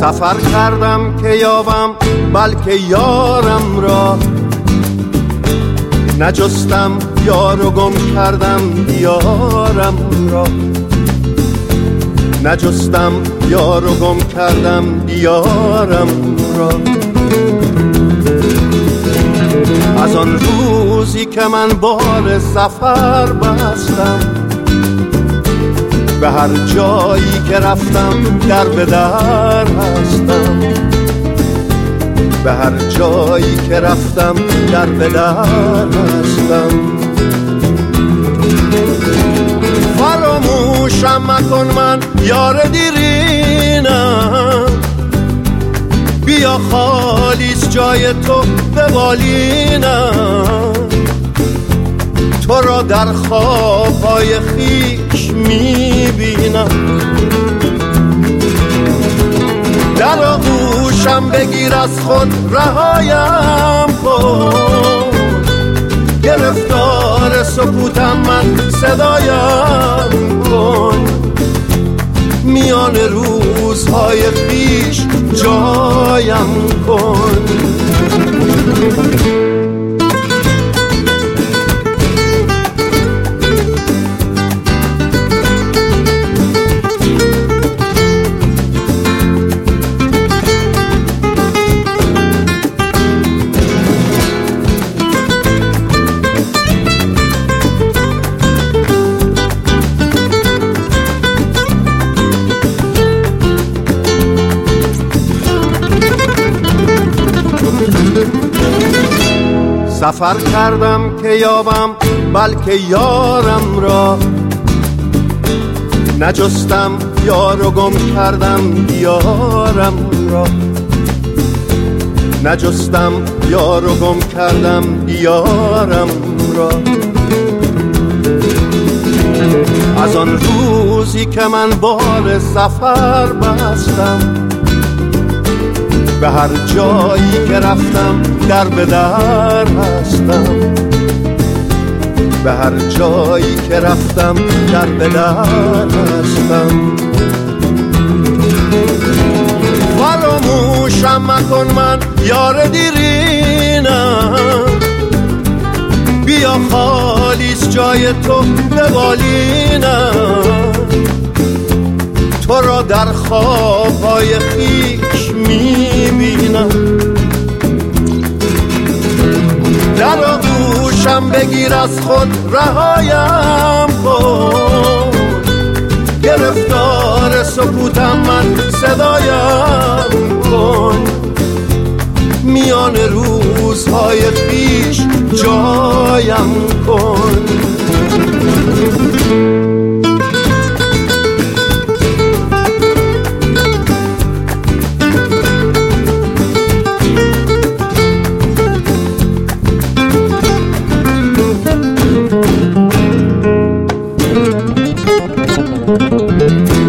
سفر کردم که یابم بلکه یارم را، نجستم یار و گم کردم دیارم را، نجستم یار و گم کردم دیارم را. از آن روزی که من بار سفر بستم، به هر جایی که رفتم در به در هستم، به هر جایی که رفتم در به در هستم. فراموشم مکن من یار دیرینم، بیا خالیست جای تو به بالینم. تو را در خوابهای خویش میبینم، در آغوشم بگیر از خود رهایم کن. گرفتار سکوتم من صدایم کن، میان روزهای خویش جایم کن. سفر کردم که یابم بلکه یارم را، نجستم یار و گم کردم دیارم را، نجستم یار و گم کردم دیارم را. از آن روزی که من بار سفر بستم، به هر جایی که رفتم در به در هستم، به هر جایی که رفتم در به در هستم. فراموشم مکن من یار دیرینم، بیا خالیست جای تو به بالینم. تو را در خوابهای خویش میبینم، در آغوشم بگیر از خود رهایم کن. گرفتار سکوتم من صدایم کن، میان روزهای خویش جایم کن. Thank you.